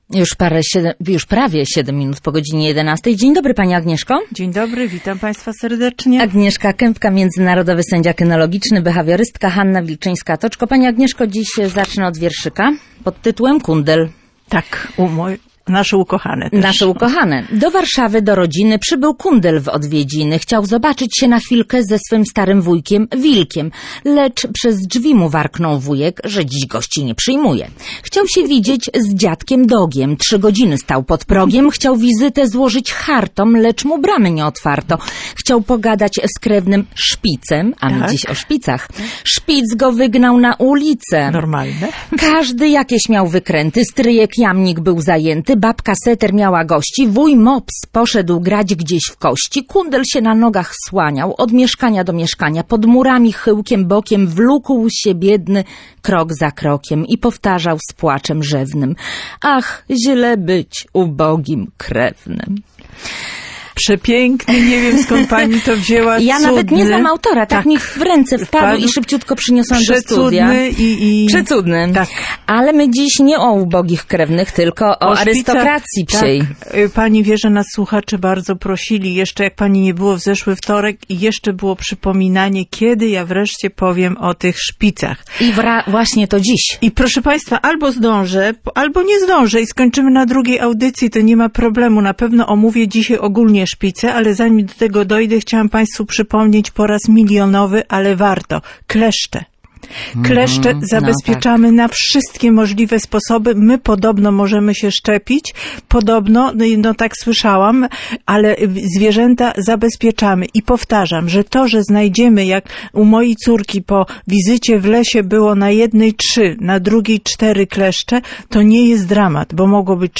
Już prawie 7 minut po godzinie 11. Dzień dobry, pani Agnieszko. Dzień dobry, witam państwa serdecznie. Agnieszka Kępka, międzynarodowy sędzia kynologiczny, behawiorystka Hanna Wilczyńska-Toczko. Pani Agnieszko, dziś zacznę od wierszyka pod tytułem Kundel. Tak, nasze ukochane też. Nasze ukochane. Do Warszawy, do rodziny przybył Kundel w odwiedziny. Chciał zobaczyć się na chwilkę ze swym starym wujkiem Wilkiem. Lecz przez drzwi mu warknął wujek, że dziś gości nie przyjmuje. Chciał się widzieć z dziadkiem Dogiem. 3 godziny stał pod progiem. Chciał wizytę złożyć hartom, lecz mu bramy nie otwarto. Chciał pogadać z krewnym Szpicem, a my dziś o szpicach. Szpic go wygnał na ulicę. Normalne. Każdy jakieś miał wykręty. Stryjek Jamnik był zajęty. Babka Seter miała gości, wuj Mops poszedł grać gdzieś w kości, Kundel się na nogach słaniał, od mieszkania do mieszkania, pod murami chyłkiem bokiem wlókł się biedny krok za krokiem i powtarzał z płaczem rzewnym: ach, źle być ubogim krewnym. Przepiękny, nie wiem skąd pani to wzięła. Ja cudny. Nawet nie znam autora, tak mi w ręce wpadł i szybciutko przyniosłam do studia. Przecudny. Tak. Ale my dziś nie o ubogich krewnych, tylko o arystokracji psiej. Tak. Pani wie, że nas słuchacze bardzo prosili, jeszcze jak pani nie było w zeszły wtorek i jeszcze było przypominanie, kiedy ja wreszcie powiem o tych szpicach. I właśnie to dziś. I proszę państwa, albo zdążę, albo nie zdążę i skończymy na drugiej audycji, to nie ma problemu. Na pewno omówię dzisiaj ogólnie szpice, ale zanim do tego dojdę, chciałam państwu przypomnieć po raz milionowy, ale warto. Kleszcze. Kleszcze zabezpieczamy na wszystkie możliwe sposoby. My podobno możemy się szczepić. Podobno, no tak słyszałam, ale zwierzęta zabezpieczamy. I powtarzam, że to, że znajdziemy, jak u mojej córki po wizycie w lesie było na jednej 3, na drugiej 4 kleszcze, to nie jest dramat, bo mogło być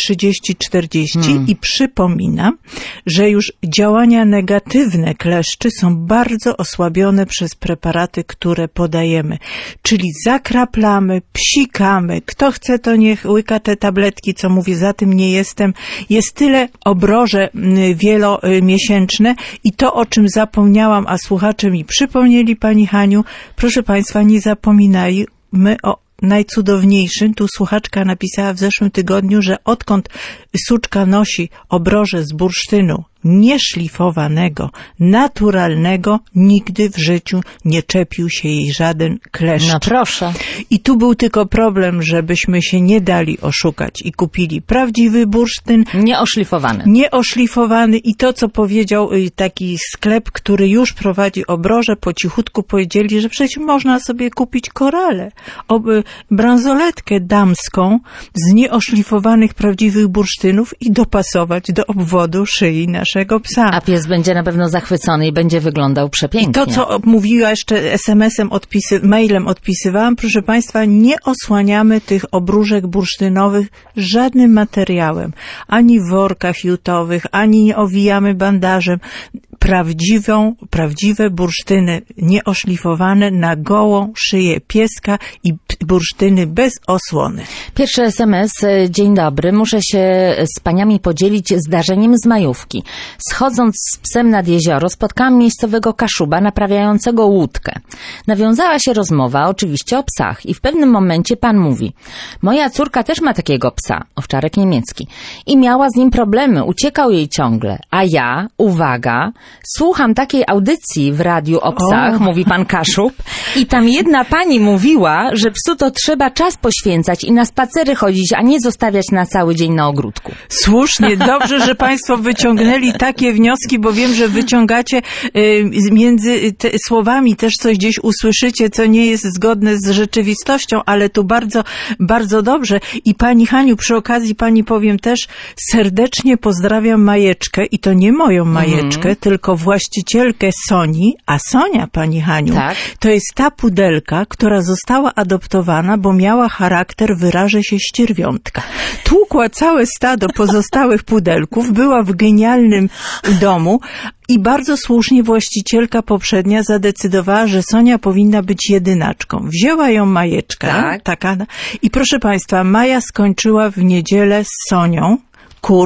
30-40. I przypominam, że już działania negatywne kleszczy są bardzo osłabione przez preparaty, które podajemy. Czyli zakraplamy, psikamy. Kto chce, to niech łyka te tabletki, co mówię, za tym nie jestem. Jest tyle obroże wielomiesięczne i to, o czym zapomniałam, a słuchacze mi przypomnieli, pani Haniu, proszę państwa, nie zapominajmy o najcudowniejszym. Tu słuchaczka napisała w zeszłym tygodniu, że odkąd suczka nosi obroże z bursztynu nieszlifowanego, naturalnego, nigdy w życiu nie czepił się jej żaden kleszcz. No proszę. I tu był tylko problem, żebyśmy się nie dali oszukać i kupili prawdziwy bursztyn. Nieoszlifowany. Nieoszlifowany i to, co powiedział taki sklep, który już prowadzi obroże, po cichutku powiedzieli, że przecież można sobie kupić korale, bransoletkę damską z nieoszlifowanych prawdziwych bursztynów i dopasować do obwodu szyi naszego psa. A pies będzie na pewno zachwycony i będzie wyglądał przepięknie. I to, co mówiła jeszcze SMS-em, mailem odpisywałam, proszę państwa, nie osłaniamy tych obróżek bursztynowych żadnym materiałem. Ani w workach jutowych, ani nie owijamy bandażem. Prawdziwe bursztyny nieoszlifowane na gołą szyję pieska i bursztyny bez osłony. Pierwszy SMS. Dzień dobry. Muszę się z paniami podzielić zdarzeniem z majówki. Schodząc z psem nad jezioro, spotkałam miejscowego kaszuba naprawiającego łódkę. Nawiązała się rozmowa oczywiście o psach i w pewnym momencie pan mówi: moja córka też ma takiego psa, owczarek niemiecki, i miała z nim problemy, uciekał jej ciągle, a ja, uwaga, słucham takiej audycji w radiu o psach, mówi pan Kaszub, i tam jedna pani mówiła, że psu to trzeba czas poświęcać i na spacery chodzić, a nie zostawiać na cały dzień na ogródku. Słusznie, dobrze, że państwo wyciągnęli takie wnioski, bo wiem, że wyciągacie między słowami też coś gdzieś usłyszycie, co nie jest zgodne z rzeczywistością, ale tu bardzo, bardzo dobrze. I pani Haniu, przy okazji pani powiem też, serdecznie pozdrawiam Majeczkę i to nie moją Majeczkę, tylko właścicielkę Soni, a Sonia, pani Haniu, to jest ta pudelka, która została adoptowana, bo miała charakter, wyrażę się, ścierwiątka. Tłukła całe stado pozostałych pudelków, była w genialnym domu i bardzo słusznie właścicielka poprzednia zadecydowała, że Sonia powinna być jedynaczką. Wzięła ją Majeczka, taka, i proszę państwa, Maja skończyła w niedzielę z Sonią kurs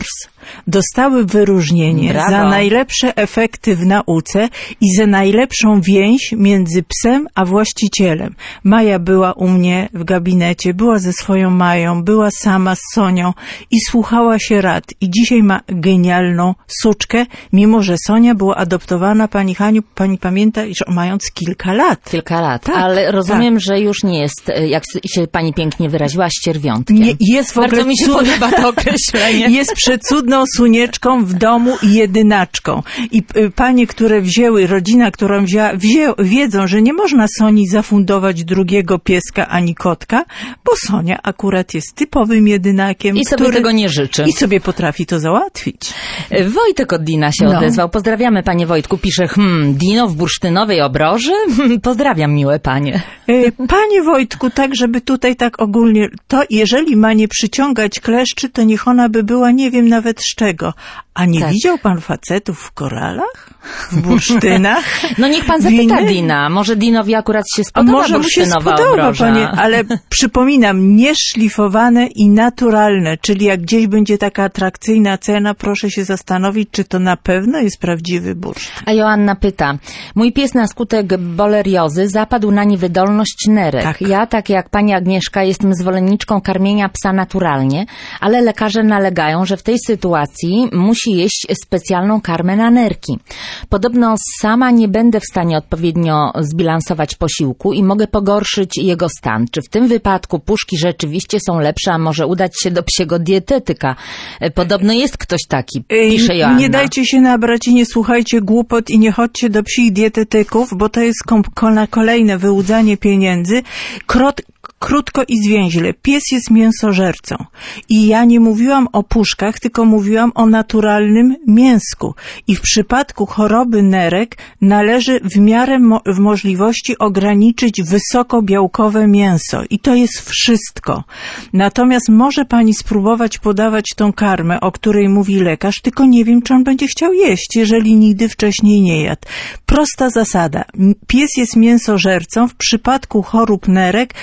dostały wyróżnienie Brawo. za najlepsze efekty w nauce i za najlepszą więź między psem a właścicielem. Maja była u mnie w gabinecie, była ze swoją Mają, była sama z Sonią i słuchała się rad. I dzisiaj ma genialną suczkę, mimo że Sonia była adoptowana, pani Haniu, pani pamięta, że mając kilka lat. Kilka lat, Tak, ale rozumiem, tak. że już nie jest, jak się pani pięknie wyraziła, ścierwiątkiem. Nie, jest w ogóle Bardzo mi się podoba to określenie. Jest przecudną sunieczką w domu i jedynaczką. I panie, które wzięły, rodzina, którą wiedzą, że nie można Soni zafundować drugiego pieska ani kotka, bo Sonia akurat jest typowym jedynakiem. I sobie tego nie życzy. I sobie potrafi to załatwić. Wojtek od Dina się odezwał. Pozdrawiamy, panie Wojtku. Pisze, Dino w bursztynowej obroży? Pozdrawiam, miłe panie. Panie Wojtku, tak żeby tutaj tak ogólnie, to jeżeli ma nie przyciągać kleszczy, to niech ona by była nie wiem nawet z czego. A nie widział pan facetów w koralach? W bursztynach? No niech pan zapyta Dina. Może Dinowi akurat się spodoba może mu się bursztynowa spodoba, obroża. panie, ale przypominam, nieszlifowane i naturalne, czyli jak gdzieś będzie taka atrakcyjna cena, proszę się zastanowić, czy to na pewno jest prawdziwy bursztyn. A Joanna pyta, mój pies na skutek boleriozy zapadł na niewydolność nerek. Tak. Ja, tak jak pani Agnieszka, jestem zwolenniczką karmienia psa naturalnie, ale lekarze nalegają, że w tej sytuacji musi jeść specjalną karmę na nerki. Podobno sama nie będę w stanie odpowiednio zbilansować posiłku i mogę pogorszyć jego stan. Czy w tym wypadku puszki rzeczywiście są lepsze, a może udać się do psiego dietetyka? Podobno jest ktoś taki, pisze Joanna. Nie dajcie się nabrać i nie słuchajcie głupot i nie chodźcie do psich dietetyków, bo to jest kolejne wyłudzanie pieniędzy. Krótko i zwięźle. Pies jest mięsożercą. I ja nie mówiłam o puszkach, tylko mówiłam o naturalnym mięsku. I w przypadku choroby nerek należy w miarę w możliwości ograniczyć wysokobiałkowe mięso. I to jest wszystko. Natomiast może pani spróbować podawać tą karmę, o której mówi lekarz, tylko nie wiem, czy on będzie chciał jeść, jeżeli nigdy wcześniej nie jadł. Prosta zasada. Pies jest mięsożercą. W przypadku chorób nerek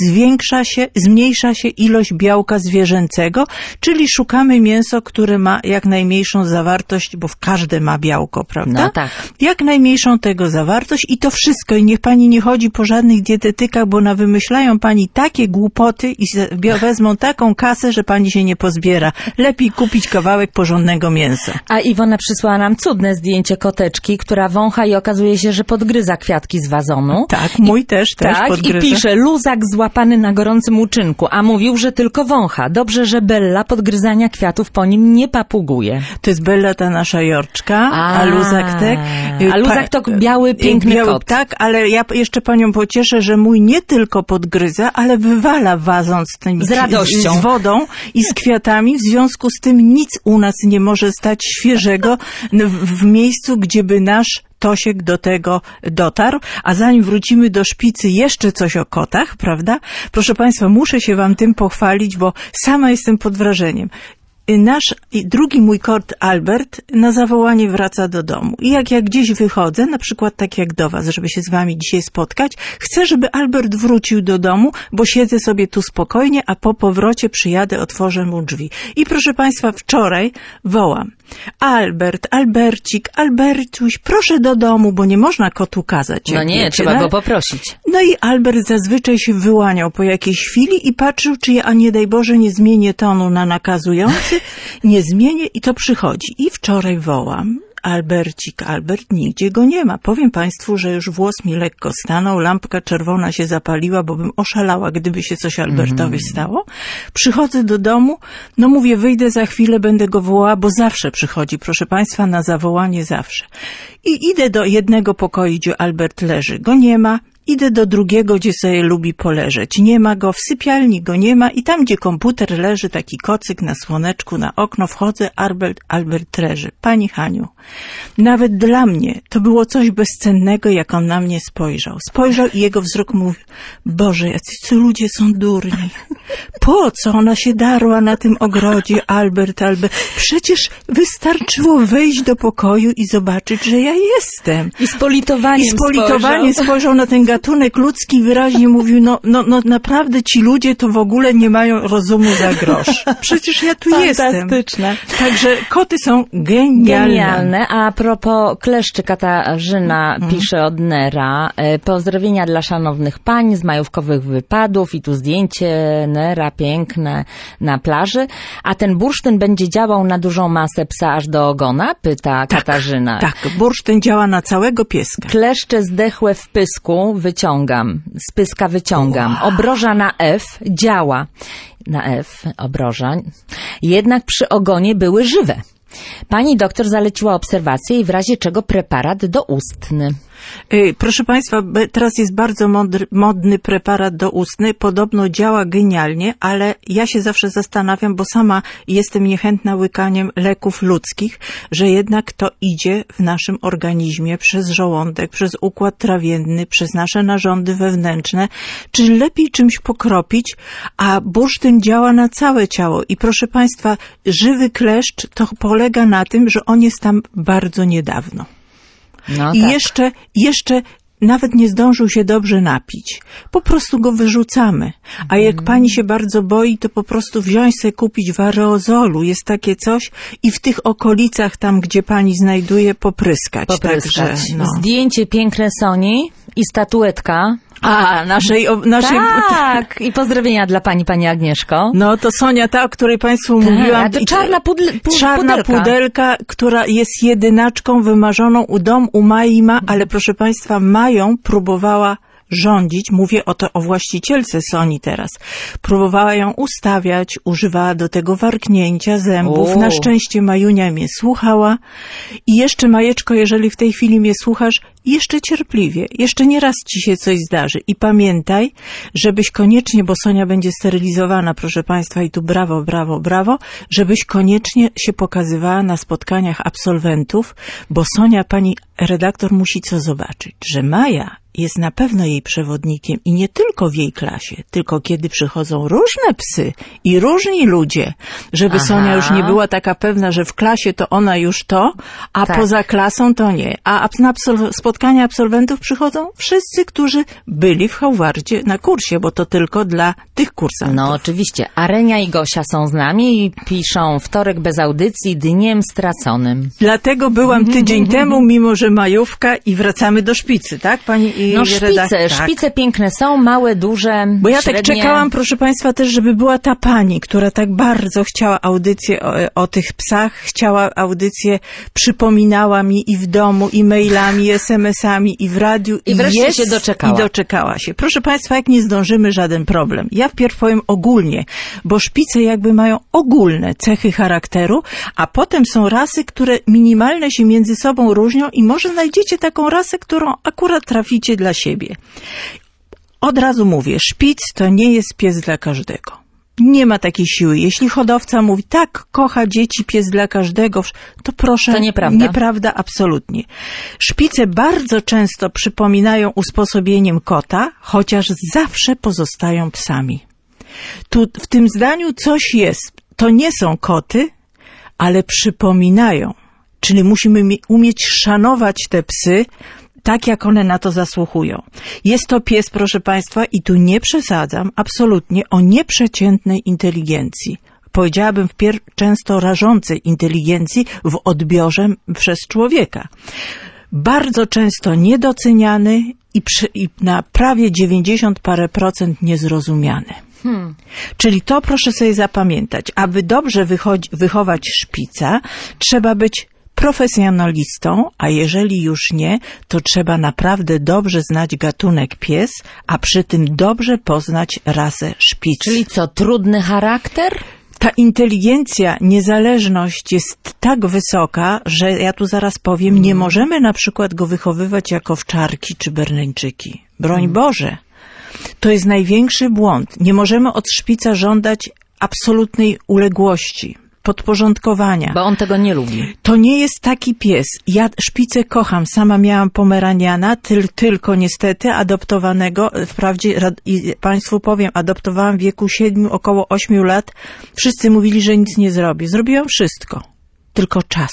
zmniejsza się ilość białka zwierzęcego, czyli szukamy mięso, które ma jak najmniejszą zawartość, bo w każde ma białko, prawda? No tak. Jak najmniejszą tego zawartość i to wszystko. I niech pani nie chodzi po żadnych dietetykach, bo wymyślają pani takie głupoty i wezmą taką kasę, że pani się nie pozbiera. Lepiej kupić kawałek porządnego mięsa. A Iwona przysłała nam cudne zdjęcie koteczki, która wącha i okazuje się, że podgryza kwiatki z wazonu. Tak, mój też podgryza. I pisze, luzak złapany na gorącym uczynku, a mówił, że tylko wącha. Dobrze, że Bella podgryzania kwiatów po nim nie papuguje. To jest Bella, ta nasza Jorczka, a luzak tak. A luzak to biały, piękny kot. Tak, ale ja jeszcze panią pocieszę, że mój nie tylko podgryza, ale wywala wazon z radością, z wodą i z kwiatami. W związku z tym nic u nas nie może stać świeżego w miejscu, gdzie by nasz Tosiek do tego dotarł, a zanim wrócimy do szpicy, jeszcze coś o kotach, prawda? Proszę państwa, muszę się wam tym pochwalić, bo sama jestem pod wrażeniem. Drugi mój kot Albert na zawołanie wraca do domu. I jak ja gdzieś wychodzę, na przykład tak jak do was, żeby się z wami dzisiaj spotkać, chcę, żeby Albert wrócił do domu, bo siedzę sobie tu spokojnie, a po powrocie przyjadę, otworzę mu drzwi. I proszę państwa, wczoraj wołam: Albert, Albercik, Albertuś, proszę do domu, bo nie można kotu kazać. No nie, wiecie, trzeba go poprosić. No i Albert zazwyczaj się wyłaniał po jakiejś chwili i patrzył, czy ja, nie daj Boże, nie zmienię tonu na nakazujący, nie zmienię i to przychodzi. I wczoraj wołam: Albercik, Albert, nigdzie go nie ma. Powiem państwu, że już włos mi lekko stanął, lampka czerwona się zapaliła, bo bym oszalała, gdyby się coś Albertowi stało. Przychodzę do domu, no mówię, wyjdę za chwilę, będę go wołała, bo zawsze przychodzi, proszę państwa, na zawołanie zawsze. I idę do jednego pokoju, gdzie Albert leży, go nie ma. Idę do drugiego, gdzie sobie lubi poleżeć. Nie ma go, w sypialni go nie ma i tam, gdzie komputer leży, taki kocyk na słoneczku, na okno, wchodzę, Albert leży. Pani Haniu, nawet dla mnie to było coś bezcennego, jak on na mnie spojrzał. Spojrzał i jego wzrok mówił: Boże, jacy ludzie są durni. Po co ona się darła na tym ogrodzie, Albert? Przecież wystarczyło wejść do pokoju i zobaczyć, że ja jestem. I z politowaniem spojrzał na ten gatunek gatunek ludzki wyraźnie mówił, no naprawdę ci ludzie to w ogóle nie mają rozumu za grosz. Przecież ja tu jestem. Fantastyczne. Także koty są genialne. A propos kleszczy, Katarzyna pisze od Nera. Pozdrowienia dla szanownych pań z majówkowych wypadów i tu zdjęcie Nera piękne na plaży. A ten bursztyn będzie działał na dużą masę psa aż do ogona? Pyta Katarzyna. Tak, bursztyn działa na całego pieska. Kleszcze zdechłe w pysku wyciągam. Z pyska wyciągam. Wow. Obroża na F działa. Na F, obroża. Jednak przy ogonie były żywe. Pani doktor zaleciła obserwację i w razie czego preparat doustny. Proszę Państwa, teraz jest bardzo modny preparat doustny. Podobno działa genialnie, ale ja się zawsze zastanawiam, bo sama jestem niechętna łykaniem leków ludzkich, że jednak to idzie w naszym organizmie przez żołądek, przez układ trawienny, przez nasze narządy wewnętrzne. Czy lepiej czymś pokropić, a bursztyn działa na całe ciało. I proszę Państwa, żywy kleszcz to polega na tym, że on jest tam bardzo niedawno. No I tak. jeszcze nawet nie zdążył się dobrze napić. Po prostu go wyrzucamy. A jak pani się bardzo boi, to po prostu wziąć sobie kupić w aerozolu. Jest takie coś i w tych okolicach tam, gdzie pani znajduje, popryskać. Także, Zdjęcie piękne Soni i statuetka. Naszej... Tak, i pozdrowienia dla pani Agnieszko. No to Sonia, ta, o której Państwu mówiłam. A to czarna pudelka, która jest jedynaczką wymarzoną u Mai ma, ale proszę Państwa, Mają próbowała rządzić, mówię o właścicielce Soni teraz, próbowała ją ustawiać, używała do tego warknięcia zębów. Na szczęście Majunia mnie słuchała i jeszcze, Majeczko, jeżeli w tej chwili mnie słuchasz, jeszcze cierpliwie, jeszcze nie raz ci się coś zdarzy i pamiętaj, żebyś koniecznie, bo Sonia będzie sterylizowana, proszę Państwa, i tu brawo, żebyś koniecznie się pokazywała na spotkaniach absolwentów, bo Sonia, pani redaktor, musi co zobaczyć, że Maja jest na pewno jej przewodnikiem i nie tylko w jej klasie, tylko kiedy przychodzą różne psy i różni ludzie, żeby Sonia już nie była taka pewna, że w klasie to ona już to, a poza klasą to nie. A na spotkania absolwentów przychodzą wszyscy, którzy byli w Howardzie na kursie, bo to tylko dla tych kursantów. No oczywiście. Arenia i Gosia są z nami i piszą: wtorek bez audycji, dniem straconym. Dlatego byłam tydzień temu, mimo że majówka, i wracamy do szpicy, tak? Pani szpice piękne są, małe, duże, bo ja średnie. tak czekałam, proszę Państwa, też, żeby była ta pani, która tak bardzo chciała audycję o tych psach, chciała audycję, przypominała mi i w domu, i mailami, i SMS-ami, i w radiu. I wreszcie się doczekała. I doczekała się. Proszę Państwa, jak nie zdążymy, żaden problem. Ja wpierw powiem ogólnie, bo szpice jakby mają ogólne cechy charakteru, a potem są rasy, które minimalne się między sobą różnią i może znajdziecie taką rasę, którą akurat traficie dla siebie. Od razu mówię, szpic to nie jest pies dla każdego. Nie ma takiej siły. Jeśli hodowca mówi, tak, kocha dzieci, pies dla każdego, to proszę, to nieprawda. Nieprawda, absolutnie. Szpice bardzo często przypominają usposobieniem kota, chociaż zawsze pozostają psami. Tu w tym zdaniu coś jest. To nie są koty, ale przypominają. Czyli musimy umieć szanować te psy, tak jak one na to zasługują. Jest to pies, proszę Państwa, i tu nie przesadzam, absolutnie, o nieprzeciętnej inteligencji. Powiedziałabym często rażącej inteligencji w odbiorze przez człowieka. Bardzo często niedoceniany i na prawie 90% niezrozumiany. Czyli to proszę sobie zapamiętać. Aby dobrze wychować szpica, trzeba być profesjonalistą, a jeżeli już nie, to trzeba naprawdę dobrze znać gatunek pies, a przy tym dobrze poznać rasę szpic. Czyli co, trudny charakter? Ta inteligencja, niezależność jest tak wysoka, że ja tu zaraz powiem, nie możemy na przykład go wychowywać jako owczarki czy berneńczyki. Broń Boże. To jest największy błąd. Nie możemy od szpica żądać absolutnej uległości, podporządkowania. Bo on tego nie lubi. To nie jest taki pies. Ja szpicę kocham. Sama miałam pomeraniana, tylko niestety adoptowanego. Wprawdzie Państwu powiem, adoptowałam w wieku 7, około 8 lat. Wszyscy mówili, że nic nie zrobię. Zrobiłam wszystko. Tylko czasu.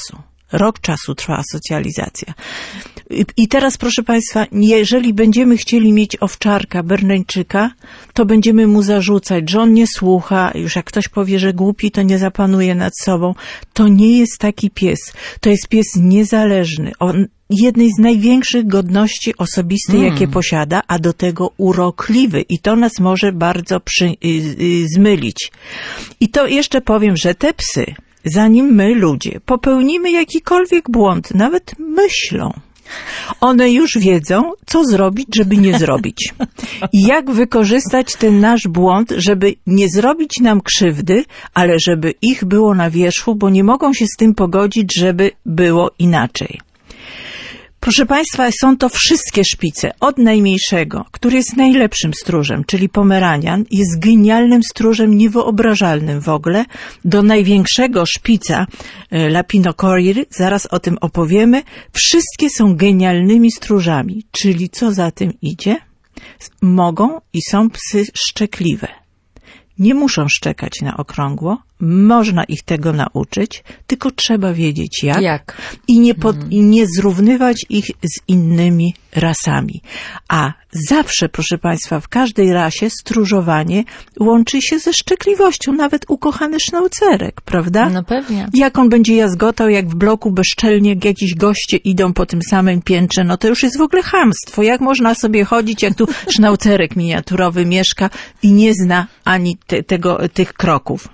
Rok czasu trwa socjalizacja. I teraz, proszę Państwa, jeżeli będziemy chcieli mieć owczarka, berneńczyka, to będziemy mu zarzucać, że on nie słucha, już jak ktoś powie, że głupi, to nie zapanuje nad sobą. To nie jest taki pies. To jest pies niezależny. On jednej z największych godności osobistych, jakie posiada, a do tego urokliwy. I to nas może bardzo zmylić. I to jeszcze powiem, że te psy, zanim my, ludzie, popełnimy jakikolwiek błąd, nawet myślą, one już wiedzą, co zrobić, żeby nie zrobić. I jak wykorzystać ten nasz błąd, żeby nie zrobić nam krzywdy, ale żeby ich było na wierzchu, bo nie mogą się z tym pogodzić, żeby było inaczej. Proszę Państwa, są to wszystkie szpice, od najmniejszego, który jest najlepszym stróżem, czyli pomeranian, jest genialnym stróżem, niewyobrażalnym w ogóle, do największego szpica, Lapino Corir, zaraz o tym opowiemy. Wszystkie są genialnymi stróżami, czyli co za tym idzie? Mogą i są psy szczekliwe. Nie muszą szczekać na okrągło, można ich tego nauczyć, tylko trzeba wiedzieć jak. I nie zrównywać ich z innymi rasami. A zawsze, proszę Państwa, w każdej rasie stróżowanie łączy się ze szczekliwością, nawet ukochany sznaucerek, prawda? No pewnie. Jak on będzie jazgotał, jak w bloku bezczelnie jakiś goście idą po tym samym piętrze, no to już jest w ogóle chamstwo. Jak można sobie chodzić, jak tu sznaucerek miniaturowy mieszka i nie zna ani tych kroków.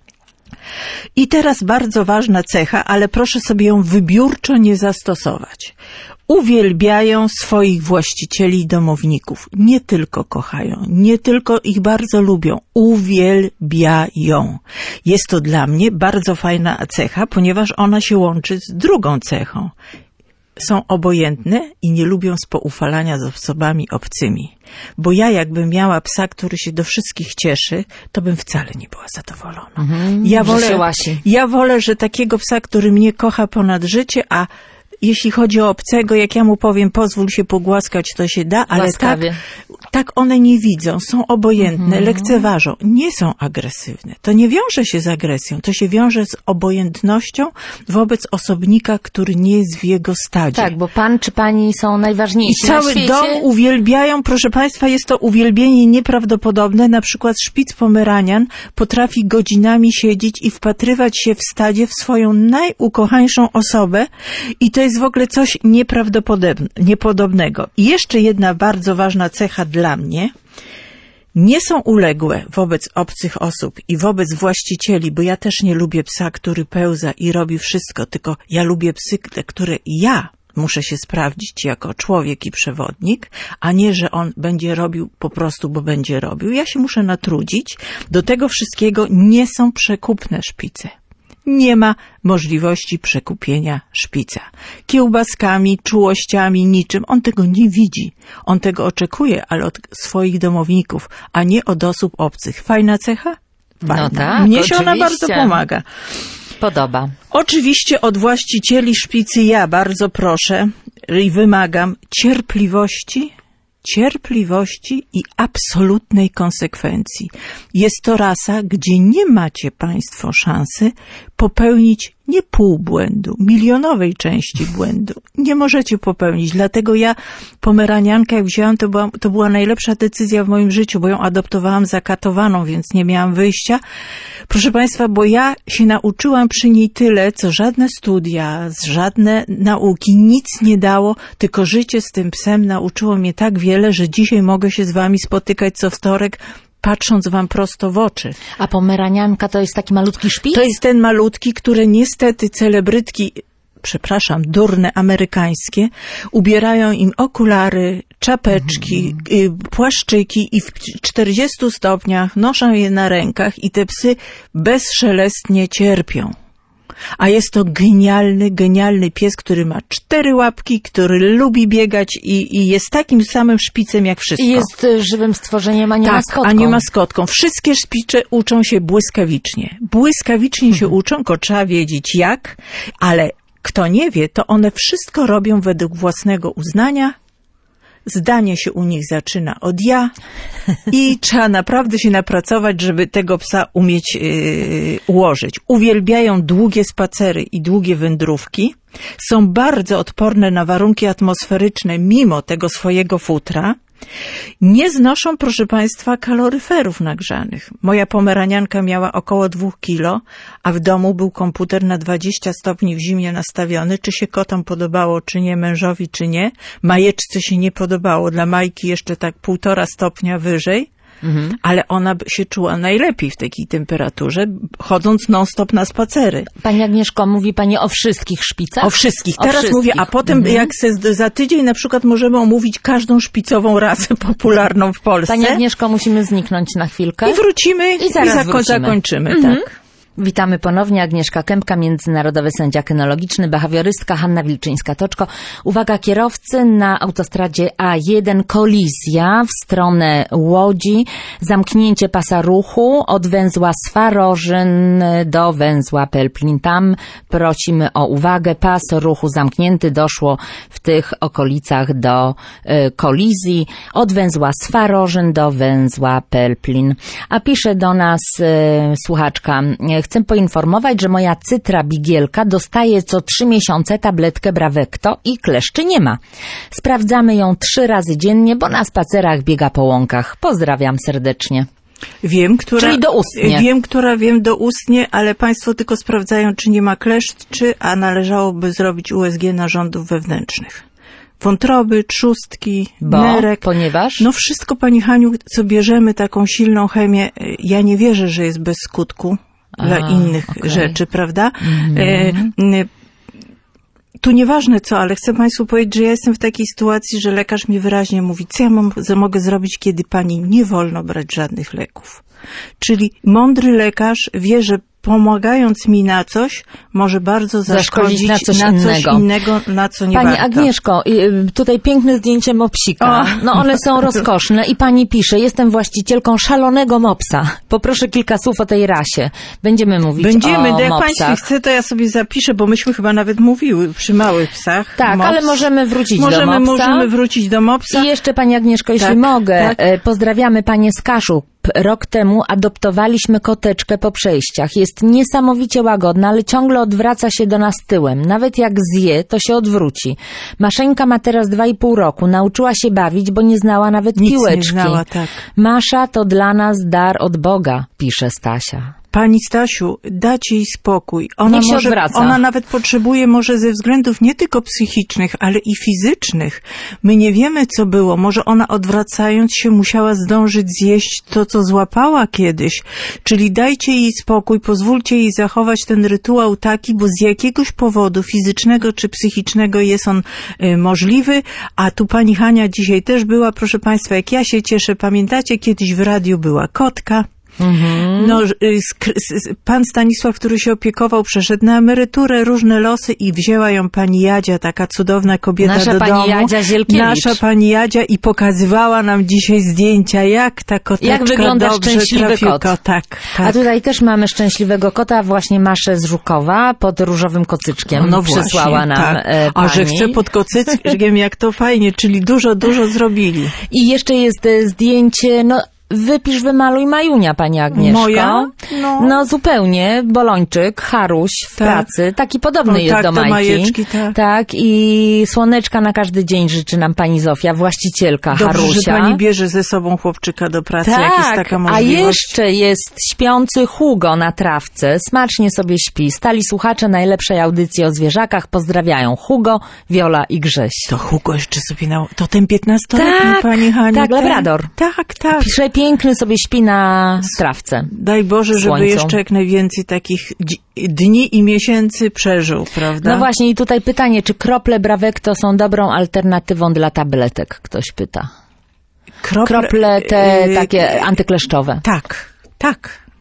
I teraz bardzo ważna cecha, ale proszę sobie ją wybiórczo nie zastosować. Uwielbiają swoich właścicieli i domowników. Nie tylko kochają, nie tylko ich bardzo lubią, uwielbiają. Jest to dla mnie bardzo fajna cecha, ponieważ ona się łączy z drugą cechą. Są obojętne i nie lubią spoufalania z osobami obcymi. Bo ja jakbym miała psa, który się do wszystkich cieszy, to bym wcale nie była zadowolona. Ja wolę, że takiego psa, który mnie kocha ponad życie, a jeśli chodzi o obcego, jak ja mu powiem, pozwól się pogłaskać, to się da, ale tak one nie widzą, są obojętne, lekceważą, nie są agresywne. To nie wiąże się z agresją, to się wiąże z obojętnością wobec osobnika, który nie jest w jego stadzie. Tak, bo pan czy pani są najważniejsi I cały dom uwielbiają, proszę Państwa, jest to uwielbienie nieprawdopodobne. Na przykład szpic pomeranian potrafi godzinami siedzieć i wpatrywać się w stadzie w swoją najukochańszą osobę i to jest w ogóle coś niepodobnego. I jeszcze jedna bardzo ważna cecha dla mnie. Nie są uległe wobec obcych osób i wobec właścicieli, bo ja też nie lubię psa, który pełza i robi wszystko, tylko ja lubię psy, które ja muszę się sprawdzić jako człowiek i przewodnik, a nie, że on będzie robił po prostu, bo będzie robił. Ja się muszę natrudzić. Do tego wszystkiego nie są przekupne szpice. Nie ma możliwości przekupienia szpica. Kiełbaskami, czułościami, niczym. On tego nie widzi. On tego oczekuje, ale od swoich domowników, a nie od osób obcych. Fajna cecha? Fajna. No tak, mnie się ona bardzo pomaga. Podoba. Oczywiście od właścicieli szpicy ja bardzo proszę i wymagam cierpliwości i absolutnej konsekwencji. Jest to rasa, gdzie nie macie Państwo szansy popełnić nie pół błędu, milionowej części błędu. Nie możecie popełnić. Dlatego ja pomeraniankę jak wzięłam, to była najlepsza decyzja w moim życiu, bo ją adoptowałam zakatowaną, więc nie miałam wyjścia. Proszę Państwa, bo ja się nauczyłam przy niej tyle, co żadne studia, żadne nauki, nic nie dało, tylko życie z tym psem nauczyło mnie tak wiele, że dzisiaj mogę się z Wami spotykać co wtorek, patrząc Wam prosto w oczy. A pomeranianka to jest taki malutki szpic? To jest ten malutki, który niestety celebrytki, durne amerykańskie, ubierają im okulary, czapeczki, płaszczyki i w 40 stopniach noszą je na rękach i te psy bezszelestnie cierpią. A jest to genialny pies, który ma 4 łapki, który lubi biegać i jest takim samym szpicem jak wszystko. I jest żywym stworzeniem, a nie maskotką. A nie maskotką. Wszystkie szpice uczą się błyskawicznie. Błyskawicznie się uczą, tylko trzeba wiedzieć jak, ale kto nie wie, to one wszystko robią według własnego uznania zdanie się u nich zaczyna od ja i trzeba naprawdę się napracować, żeby tego psa umieć ułożyć. Uwielbiają długie spacery i długie wędrówki. Są bardzo odporne na warunki atmosferyczne mimo tego swojego futra. Nie znoszą, proszę Państwa, kaloryferów nagrzanych. Moja pomeranianka miała około 2 kilo, a w domu był komputer na 20 stopni w zimie nastawiony. Czy się kotom podobało, czy nie, mężowi, czy nie. Majeczce się nie podobało, dla Majki jeszcze tak 1,5 stopnia wyżej. Ale ona się czuła najlepiej w takiej temperaturze, chodząc non-stop na spacery. Pani Agnieszko, mówi Pani o wszystkich szpicach? O wszystkich. Teraz mówię, a potem jak za tydzień na przykład możemy omówić każdą szpicową rasę popularną w Polsce. Pani Agnieszko, musimy zniknąć na chwilkę. I wrócimy i zakończymy. Tak. Witamy ponownie. Agnieszka Kępka, międzynarodowy sędzia kynologiczny, behawiorystka, Hanna Wilczyńska-Toczko. Uwaga kierowcy, na autostradzie A1 kolizja w stronę Łodzi, zamknięcie pasa ruchu od węzła Swarożyn do węzła Pelplin. Tam prosimy o uwagę, pas ruchu zamknięty, doszło w tych okolicach do kolizji od węzła Swarożyn do węzła Pelplin. A pisze do nas słuchaczka: chcę poinformować, że moja cytra Bigielka dostaje co 3 miesiące tabletkę Bravecto i kleszczy nie ma. Sprawdzamy ją 3 razy dziennie, bo na spacerach biega po łąkach. Pozdrawiam serdecznie. Czyli doustnie. Wiem doustnie, ale Państwo tylko sprawdzają, czy nie ma kleszczy, a należałoby zrobić USG narządów wewnętrznych. Wątroby, trzustki, nerek. Ponieważ? No wszystko, Pani Haniu, co bierzemy, taką silną chemię, ja nie wierzę, że jest bez skutku dla innych rzeczy, prawda? Tu nieważne co, ale chcę Państwu powiedzieć, że ja jestem w takiej sytuacji, że lekarz mi wyraźnie mówi, co ja mogę zrobić, kiedy Pani nie wolno brać żadnych leków. Czyli mądry lekarz wie, że pomagając mi na coś, może bardzo zaszkodzić na coś innego, na co nie Pani warto. Agnieszko, tutaj piękne zdjęcie mopsika. No one są rozkoszne i Pani pisze, jestem właścicielką szalonego mopsa. Poproszę kilka słów o tej rasie. Będziemy mówić o mopsach. Jak Państwo chce, to ja sobie zapiszę, bo myśmy chyba nawet mówiły przy małych psach. Tak, ale możemy wrócić do mopsa. Możemy wrócić do mopsa. I jeszcze Pani Agnieszko, jeśli mogę, pozdrawiamy Panie z Kaszub. Rok temu adoptowaliśmy koteczkę po przejściach. Jest niesamowicie łagodna, ale ciągle odwraca się do nas tyłem. Nawet jak zje, to się odwróci. Maszeńka ma teraz 2,5 roku. Nauczyła się bawić, bo nie znała nawet piłeczki. Nie znała, tak. Masza to dla nas dar od Boga, pisze Stasia. Pani Stasiu, dajcie jej spokój. Ona nawet potrzebuje może ze względów nie tylko psychicznych, ale i fizycznych. My nie wiemy, co było. Może ona odwracając się musiała zdążyć zjeść to, co złapała kiedyś. Czyli dajcie jej spokój, pozwólcie jej zachować ten rytuał taki, bo z jakiegoś powodu fizycznego czy psychicznego jest on możliwy. A tu pani Hania dzisiaj też była, proszę Państwa, jak ja się cieszę. Pamiętacie, kiedyś w radiu była kotka. No, pan Stanisław, który się opiekował, przeszedł na emeryturę, różne losy i wzięła ją pani Jadzia, taka cudowna kobieta do domu. Nasza pani Jadzia Zielkiewicz. Nasza pani Jadzia i pokazywała nam dzisiaj zdjęcia, jak ta koteczka jak wygląda dobrze szczęśliwy kot. Tak. A tutaj też mamy szczęśliwego kota, właśnie Maszę z Żukowa pod różowym kocyczkiem. No przysłała właśnie, nam tak. pani. A że chce pod kocyczkiem, jak to fajnie, czyli dużo zrobili. I jeszcze jest zdjęcie, wypisz, wymaluj Majunia, Pani Agnieszko. Moja? No zupełnie. Bolończyk, Haruś w pracy. Taki podobny jest do Majki. Majeczki, tak. I słoneczka na każdy dzień życzy nam Pani Zofia, właścicielka Dobrze, Harusia. że Pani bierze ze sobą chłopczyka do pracy, jak jest taka możliwość. A jeszcze jest śpiący Hugo na trawce. Smacznie sobie śpi. Stali słuchacze najlepszej audycji o zwierzakach pozdrawiają. Hugo, Wiola i Grześ. To Hugo jeszcze sobie to ten 15-letni, Pani Haniu. Tak, labrador. Tak. Piękny sobie śpi na trawce. Daj Boże, żeby jeszcze jak najwięcej takich dni i miesięcy przeżył, prawda? No właśnie i tutaj pytanie, czy krople Bravecto są dobrą alternatywą dla tabletek? Ktoś pyta. Krople te takie antykleszczowe. Tak.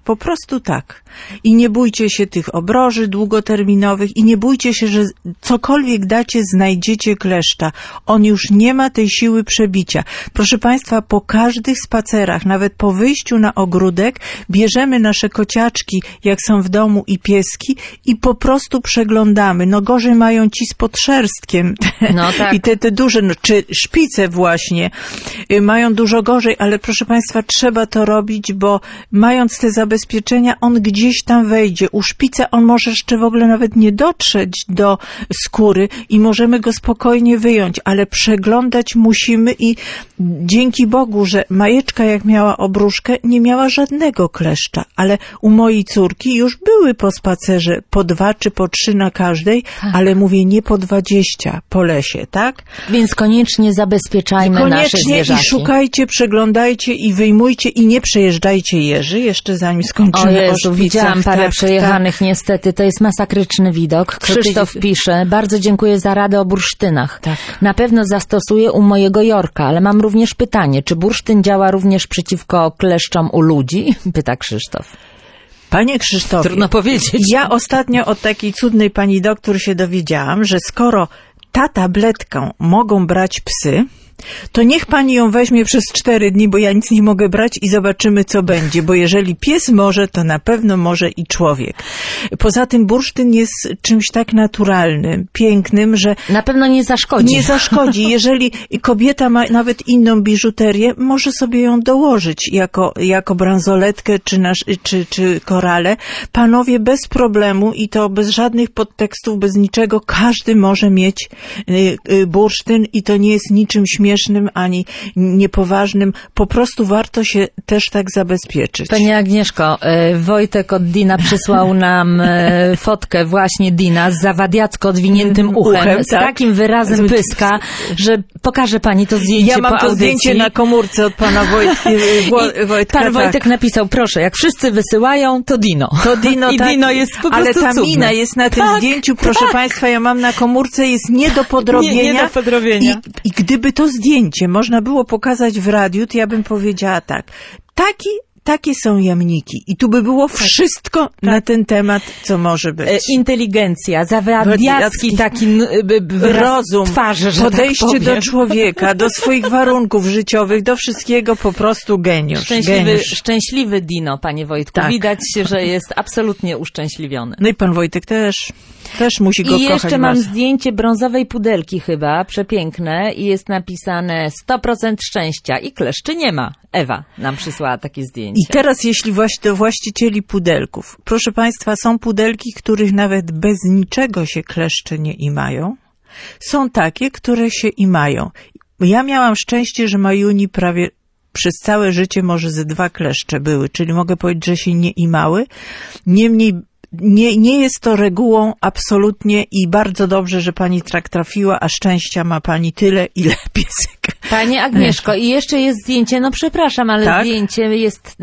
Po prostu tak. I nie bójcie się tych obroży długoterminowych i nie bójcie się, że cokolwiek dacie, znajdziecie kleszcza. On już nie ma tej siły przebicia. Proszę Państwa, po każdych spacerach, nawet po wyjściu na ogródek, bierzemy nasze kociaczki, jak są w domu, i pieski i po prostu przeglądamy. No gorzej mają ci z podszerstkiem. No tak. I te duże, czy szpice właśnie, mają dużo gorzej, ale proszę Państwa, trzeba to robić, bo mając te zabezpieczenia, on gdzieś tam wejdzie. U szpica on może jeszcze w ogóle nawet nie dotrzeć do skóry i możemy go spokojnie wyjąć, ale przeglądać musimy i dzięki Bogu, że Majeczka, jak miała obruszkę, nie miała żadnego kleszcza, ale u mojej córki już były po spacerze po 2 czy po 3 na każdej, ale mówię nie po 20 po lesie, tak? Więc koniecznie zabezpieczajmy nasze zwierzaki. I szukajcie, przeglądajcie i wyjmujcie i nie przejeżdżajcie jeży, jeszcze zanim skończymy o Jezu, widziałam parę przejechanych niestety, to jest masakryczny widok. Krzysztof pisze, bardzo dziękuję za radę o bursztynach. Tak. Na pewno zastosuję u mojego Jorka, ale mam również pytanie, czy bursztyn działa również przeciwko kleszczom u ludzi? Pyta Krzysztof. Panie Krzysztofie, trudno powiedzieć. Ja ostatnio od takiej cudnej pani doktor się dowiedziałam, że skoro tabletkę mogą brać psy, to niech pani ją weźmie przez 4 dni, bo ja nic nie mogę brać i zobaczymy, co będzie, bo jeżeli pies może, to na pewno może i człowiek. Poza tym bursztyn jest czymś tak naturalnym, pięknym, że na pewno nie zaszkodzi. Nie zaszkodzi. Jeżeli kobieta ma nawet inną biżuterię, może sobie ją dołożyć jako bransoletkę czy korale. Panowie bez problemu i to bez żadnych podtekstów, bez niczego, każdy może mieć bursztyn i to nie jest niczym śmiesznym ani niepoważnym. Po prostu warto się też tak zabezpieczyć. Pani Agnieszko, Wojtek od Dina przysłał nam fotkę właśnie Dina z zawadiacko odwiniętym uchem, z takim wyrazem pyska, że pokaże pani to zdjęcie po audycji. Ja mam to zdjęcie na komórce od pana Wojtka. Pan Wojtek napisał, proszę, jak wszyscy wysyłają, to Dino. To Dino, i tak. Dino jest po prostu ale ta cudne. mina jest na tym zdjęciu, proszę państwa, ja mam na komórce, jest nie do podrobienia. Nie do podrobienia. I gdyby to zdjęcie można było pokazać w radiu, to ja bym powiedziała tak. Takie są jamniki. I tu by było wszystko na ten temat, co może być. Inteligencja, zawadiacki taki rozum, twarzy, że podejście tak do człowieka, do swoich warunków życiowych, do wszystkiego, po prostu geniusz. Szczęśliwy Dino, panie Wojtku. Tak. Widać, że jest absolutnie uszczęśliwiony. No i pan Wojtek też musi go kochać. I jeszcze mam zdjęcie brązowej pudelki chyba, przepiękne, i jest napisane 100% szczęścia i kleszczy nie ma. Ewa nam przysłała takie zdjęcie. I teraz jeśli właśnie do właścicieli pudelków. Proszę państwa, są pudelki, których nawet bez niczego się kleszcze nie imają. Są takie, które się imają. Ja miałam szczęście, że Majuni prawie przez całe życie może ze 2 kleszcze były, czyli mogę powiedzieć, że się nie imały. Niemniej nie jest to regułą absolutnie i bardzo dobrze, że pani tak trafiła, a szczęścia ma pani tyle, ile piesek. Pani Agnieszko, i jeszcze jest zdjęcie, no przepraszam, ale tak? Zdjęcie jest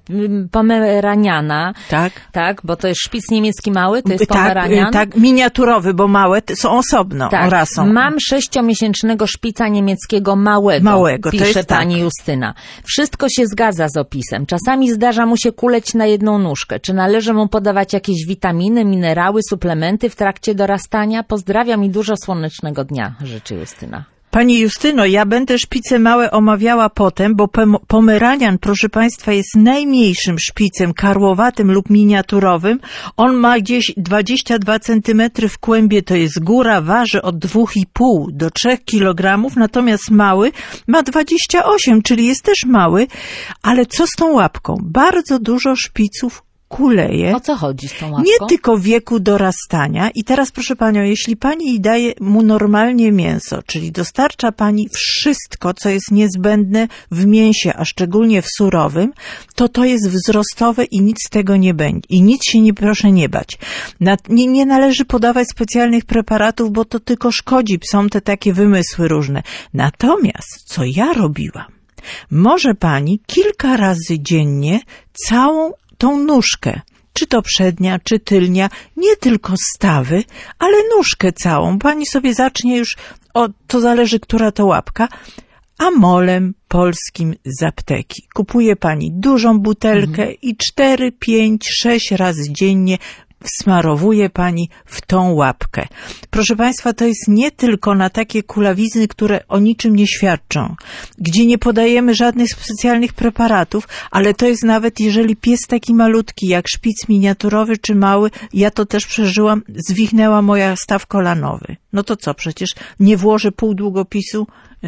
pomeraniana. Tak. Tak, bo to jest szpic niemiecki mały, to jest pomeranian. Tak, miniaturowy, bo małe są osobno rasą. Mam 6-miesięcznego szpica niemieckiego małego, pisze to jest pani Justyna. Wszystko się zgadza z opisem. Czasami zdarza mu się kuleć na jedną nóżkę. Czy należy mu podawać jakieś witaminy, minerały, suplementy w trakcie dorastania? Pozdrawiam i dużo słonecznego dnia, życzy Justyna. Pani Justyno, ja będę szpice małe omawiała potem, bo pomeranian, proszę państwa, jest najmniejszym szpicem karłowatym lub miniaturowym. On ma gdzieś 22 cm w kłębie, to jest góra, waży od 2,5 do 3 kg, natomiast mały ma 28, czyli jest też mały, ale co z tą łapką? Bardzo dużo szpiców kuleje. O co chodzi z tą łapką? Nie tylko w wieku dorastania. I teraz, proszę panią, jeśli pani daje mu normalnie mięso, czyli dostarcza pani wszystko, co jest niezbędne w mięsie, a szczególnie w surowym, to jest wzrostowe i nic z tego nie będzie. I nic się proszę nie bać. Nie należy podawać specjalnych preparatów, bo to tylko szkodzi psom, te takie wymysły różne. Natomiast, co ja robiłam? Może pani kilka razy dziennie całą tą nóżkę, czy to przednia, czy tylnia, nie tylko stawy, ale nóżkę całą. Pani sobie zacznie już, to zależy, która to łapka, amolem polskim z apteki. Kupuje pani dużą butelkę i 4, 5, 6 razy dziennie wsmarowuje pani w tą łapkę. Proszę państwa, to jest nie tylko na takie kulawizny, które o niczym nie świadczą, gdzie nie podajemy żadnych specjalnych preparatów, ale to jest nawet, jeżeli pies taki malutki, jak szpic miniaturowy czy mały, ja to też przeżyłam, zwichnęła moja staw kolanowy. No to co, przecież nie włożę pół długopisu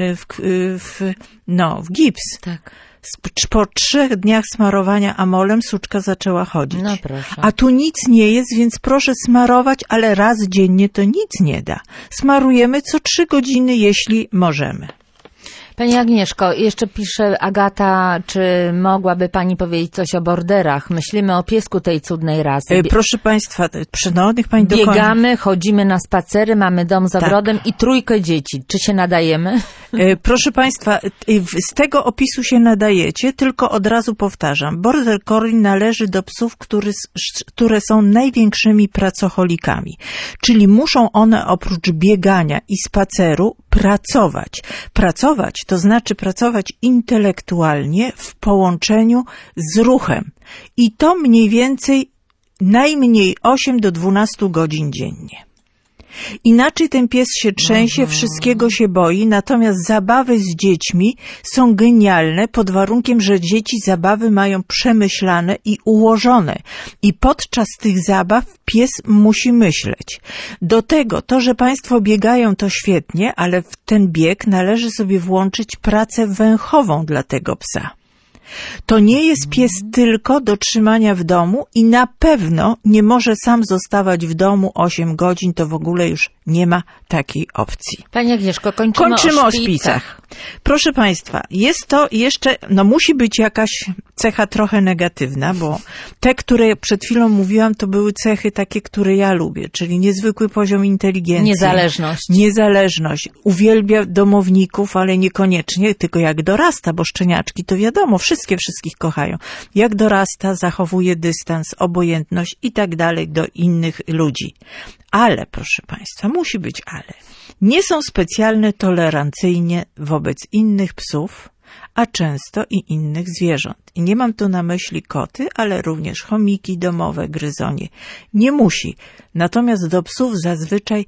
w gips. Tak. Po 3 dniach smarowania amolem suczka zaczęła chodzić. No proszę. A tu nic nie jest, więc proszę smarować, ale raz dziennie to nic nie da. Smarujemy co 3 godziny, jeśli możemy. Pani Agnieszko, jeszcze pisze Agata, czy mogłaby pani powiedzieć coś o borderach? Myślimy o piesku tej cudnej rasy. Proszę państwa, niech pani dokończy. Biegamy, chodzimy na spacery, mamy dom z ogrodem i 3 dzieci. Czy się nadajemy? Proszę państwa, z tego opisu się nadajecie, tylko od razu powtarzam. Border Collie należy do psów, które są największymi pracocholikami. Czyli muszą one oprócz biegania i spaceru pracować. Pracować to znaczy pracować intelektualnie w połączeniu z ruchem. I to mniej więcej najmniej 8 do 12 godzin dziennie. Inaczej ten pies się trzęsie, wszystkiego się boi, natomiast zabawy z dziećmi są genialne pod warunkiem, że dzieci zabawy mają przemyślane i ułożone. I podczas tych zabaw pies musi myśleć. Do tego, to, że państwo biegają, to świetnie, ale w ten bieg należy sobie włączyć pracę węchową dla tego psa. To nie jest pies tylko do trzymania w domu i na pewno nie może sam zostawać w domu 8 godzin, to w ogóle już nie ma takiej opcji. Pani Agnieszko, kończymy o szpicach. Proszę państwa, jest to jeszcze, musi być jakaś cecha trochę negatywna, bo te, które przed chwilą mówiłam, to były cechy takie, które ja lubię, czyli niezwykły poziom inteligencji. Niezależność. Uwielbia domowników, ale niekoniecznie, tylko jak dorasta, bo szczeniaczki to wiadomo, wszystkich kochają. Jak dorasta, zachowuje dystans, obojętność i tak dalej do innych ludzi. Ale, proszę państwa, musi być ale. Nie są specjalnie tolerancyjnie wobec innych psów, a często i innych zwierząt. I nie mam tu na myśli koty, ale również chomiki domowe, gryzonie. Nie musi. Natomiast do psów zazwyczaj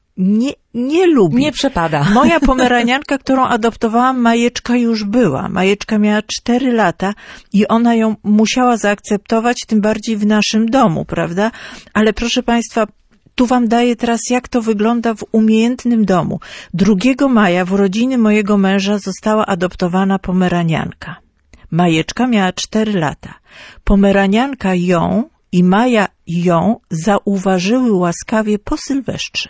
nie lubi. Nie przepada. Moja pomeranianka, którą adoptowałam, Majeczka już była. Majeczka miała 4 lata i ona ją musiała zaakceptować, tym bardziej w naszym domu, prawda? Ale proszę państwa, tu wam daję teraz, jak to wygląda w umiejętnym domu. 2 maja w urodziny mojego męża została adoptowana pomeranianka. Majeczka miała 4 lata. Pomeranianka ją i Maja ją zauważyły łaskawie po Sylwestrze.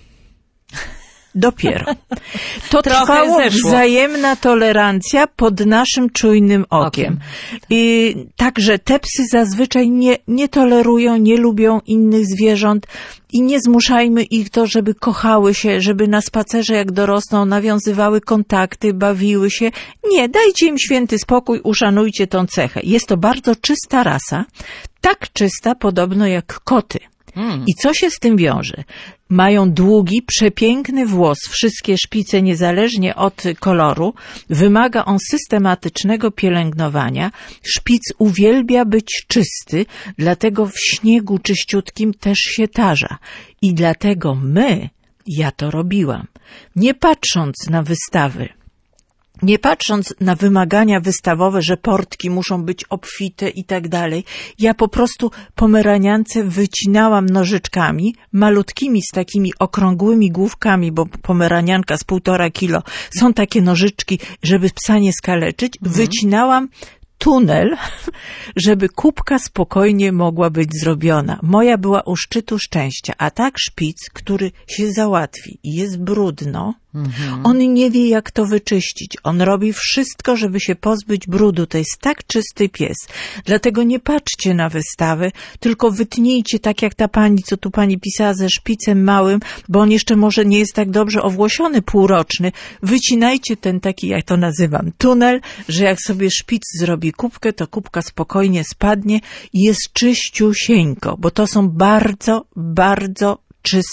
Dopiero. To trwała wzajemna tolerancja pod naszym czujnym okiem. I także te psy zazwyczaj nie tolerują, nie lubią innych zwierząt i nie zmuszajmy ich to, żeby kochały się, żeby na spacerze jak dorosną nawiązywały kontakty, bawiły się. Nie, dajcie im święty spokój, uszanujcie tą cechę. Jest to bardzo czysta rasa, tak czysta podobno jak koty. I co się z tym wiąże? Mają długi, przepiękny włos, wszystkie szpice niezależnie od koloru. Wymaga on systematycznego pielęgnowania. Szpic uwielbia być czysty, dlatego w śniegu czyściutkim też się tarza. I dlatego ja to robiłam, nie patrząc na wystawy. Nie patrząc na wymagania wystawowe, że portki muszą być obfite i tak dalej, ja po prostu pomeraniance wycinałam nożyczkami, malutkimi z takimi okrągłymi główkami, bo pomeranianka z 1,5 kilo, są takie nożyczki, żeby psa nie skaleczyć, wycinałam tunel, żeby kubka spokojnie mogła być zrobiona. Moja była u szczytu szczęścia, a tak szpic, który się załatwi i jest brudno, on nie wie, jak to wyczyścić. On robi wszystko, żeby się pozbyć brudu. To jest tak czysty pies. Dlatego nie patrzcie na wystawę, tylko wytnijcie, tak jak ta pani, co tu pani pisała, ze szpicem małym, bo on jeszcze może nie jest tak dobrze owłosiony, półroczny. Wycinajcie ten taki, jak to nazywam, tunel, że jak sobie szpic zrobi kubkę, to kubka spokojnie spadnie i jest czyściusieńko, bo to są bardzo, bardzo czyste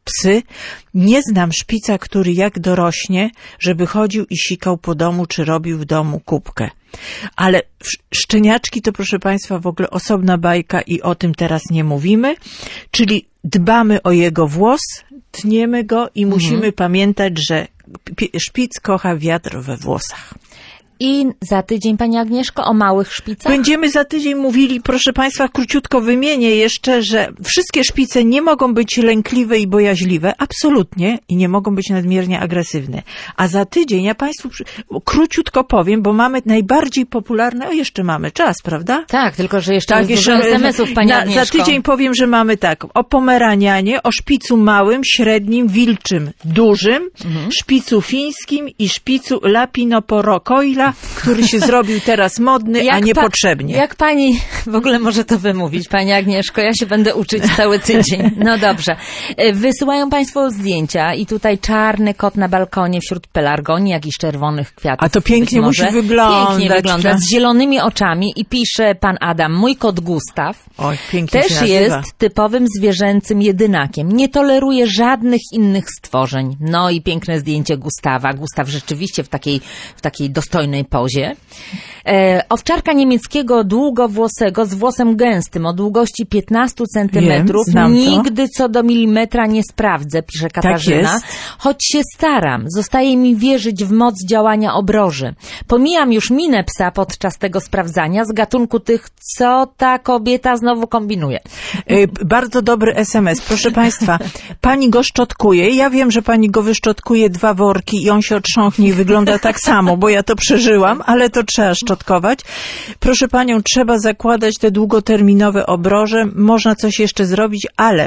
psy. Nie znam szpica, który jak dorośnie, żeby chodził i sikał po domu, czy robił w domu kubkę. Ale szczeniaczki to, proszę Państwa, w ogóle osobna bajka i o tym teraz nie mówimy. Czyli dbamy o jego włos, tniemy go i musimy pamiętać, że szpic kocha wiatr we włosach. I za tydzień, Pani Agnieszko, o małych szpicach? Będziemy za tydzień mówili, proszę Państwa, króciutko wymienię jeszcze, że wszystkie szpice nie mogą być lękliwe i bojaźliwe, absolutnie, i nie mogą być nadmiernie agresywne. A za tydzień ja Państwu króciutko powiem, bo mamy najbardziej popularne, jeszcze mamy czas, prawda? Tak, tylko że jeszcze jest dużo SMS-ów, Pani Agnieszko. Za tydzień powiem, że mamy tak, o pomeranianie, o szpicu małym, średnim, wilczym, dużym, szpicu fińskim i szpicu lapinoporocoila, który się zrobił teraz modny, a niepotrzebnie. Jak Pani w ogóle może to wymówić, Pani Agnieszko? Ja się będę uczyć cały tydzień. No dobrze. Wysyłają Państwo zdjęcia i tutaj czarny kot na balkonie wśród pelargonii, jakichś czerwonych kwiatów. A to pięknie musi wyglądać. Pięknie wygląda, z zielonymi oczami i pisze pan Adam, mój kot Gustaw Oj, pięknie też jest typowym zwierzęcym jedynakiem. Nie toleruje żadnych innych stworzeń. No i piękne zdjęcie Gustawa. Gustaw rzeczywiście w takiej dostojnej pozie. Owczarka niemieckiego długowłosego z włosem gęstym o długości 15 centymetrów. Nigdy co do milimetra nie sprawdzę, pisze Katarzyna. Tak choć się staram. Zostaje mi wierzyć w moc działania obroży. Pomijam już minę psa podczas tego sprawdzania z gatunku tych, co ta kobieta znowu kombinuje. Bardzo dobry SMS. Proszę Państwa, Pani go szczotkuje. Ja wiem, że Pani go wyszczotkuje 2 worki i on się otrząchnie i wygląda tak samo, bo ja to przeżyłam, ale to trzeba szczotkować. Proszę Panią, trzeba zakładać te długoterminowe obroże. Można coś jeszcze zrobić, ale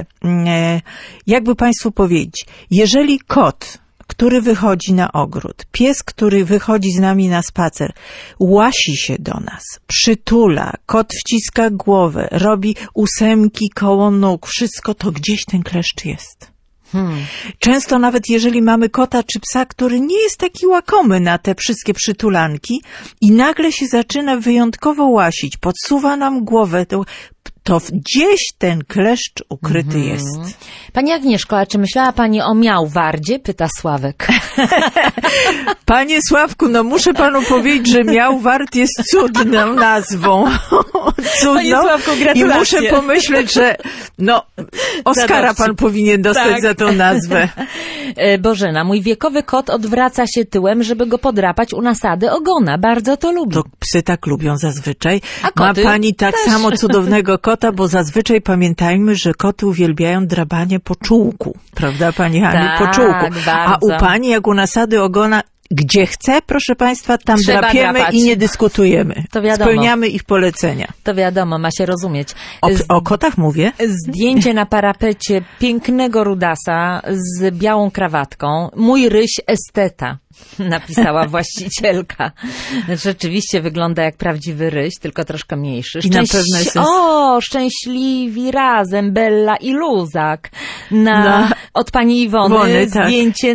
jakby Państwu powiedzieć, jeżeli kot, który wychodzi na ogród, pies, który wychodzi z nami na spacer, łasi się do nas, przytula, kot wciska głowę, robi 8 koło nóg, wszystko, to gdzieś ten kleszcz jest. Często nawet jeżeli mamy kota czy psa, który nie jest taki łakomy na te wszystkie przytulanki i nagle się zaczyna wyjątkowo łasić, podsuwa nam głowę, to gdzieś ten kleszcz ukryty jest. Pani Agnieszko, a czy myślała Pani o miałwardzie? Pyta Sławek. Panie Sławku, no muszę Panu powiedzieć, że miałward jest cudną nazwą. Panie Sławku, gratulacje. I muszę pomyśleć, że Oskara Pan powinien dostać za tą nazwę. Bożena, mój wiekowy kot odwraca się tyłem, żeby go podrapać u nasady ogona. Bardzo to lubi. To psy tak lubią zazwyczaj. A koty ma Pani tak też samo cudownego kota, bo zazwyczaj pamiętajmy, że koty uwielbiają drapanie po czółku. Prawda, Pani Haniu? Tak, po czółku. bardzo. A u Pani, jak u nasady ogona, gdzie chce, proszę Państwa, tam trzeba drapiemy drapać. I nie dyskutujemy. To wiadomo. Spełniamy ich polecenia. To wiadomo, ma się rozumieć. O kotach mówię. Zdjęcie na parapecie pięknego rudasa z białą krawatką. Mój ryś esteta, napisała właścicielka. Rzeczywiście wygląda jak prawdziwy ryś, tylko troszkę mniejszy. I na pewno jest... Szczęśliwi razem, Bella i Luzak. Od pani Iwony zdjęcie